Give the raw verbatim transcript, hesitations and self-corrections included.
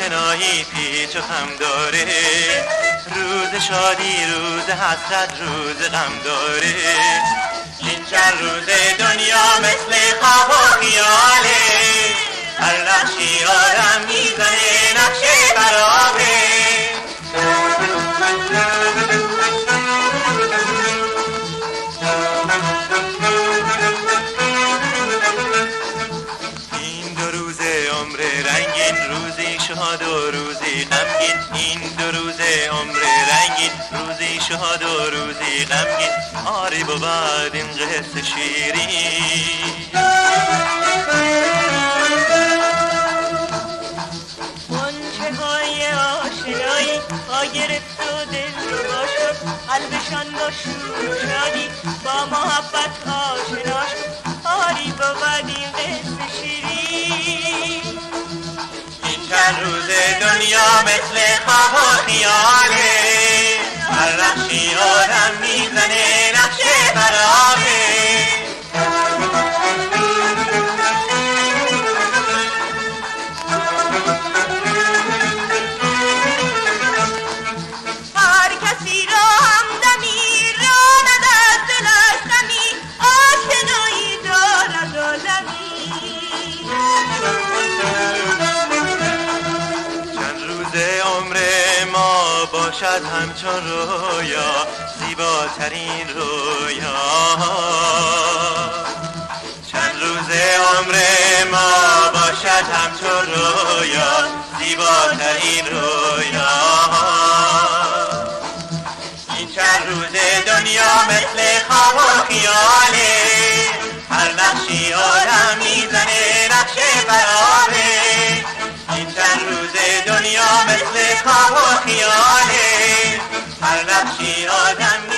آشنایی پیچ و خم داره، روز شادی روز حسرت روز غم داره. این چند روز دنیا مثل خواب و خیاله، هر نقشی آدم میزنه نقش برابه. این دو روز عمر رنگین، روزی شاد و روزی غمگین. این دو روز عمر رنگین، روزی شاد و روزی غمگین. آری بود این قصه شیرین. غنچه‌های آشنایی پا گرفت و دل رو با شد، قلبشان با شور و شادی با محبت آشنا شد. آری بود این قصه شیرین. این چند روز دنیا مثل خواب و خیاله، هر نقشی آدم میزنه نقش برابه. هر کسی را همدمی راند از دلش غمی، آشنایی دارد عالمی. چند روز عمر ما باشد همچون رویا، زیباترین رویا. چند روز عمر ما باشد همچون رویا، زیباترین رویا. این چند روز دنیا مثل خواب و خیاله، هر نقشی آدم میزنه نقش برابه. این چند روز دنیا مثل خواب و خیاله، هر نقشی آدم